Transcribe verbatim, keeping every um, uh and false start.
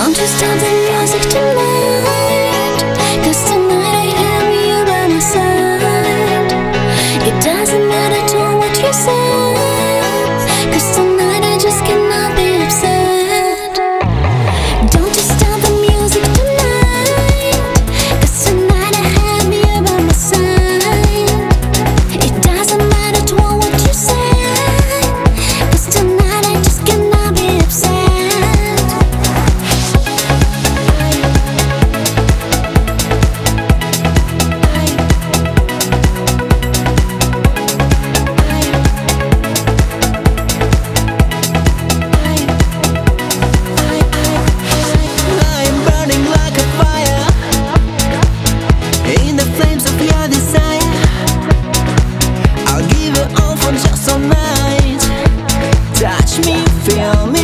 Don't you stop the music tonight, 'cause tonight I have you by my side. It doesn't matter to what you say, 'cause tonight I just cannot be upset. Don't you stop the music tonight, 'cause tonight I have you by my side. It doesn't matter to what you say, 'cause tonight I just cannot be upset. Just one night, touch me, feel me.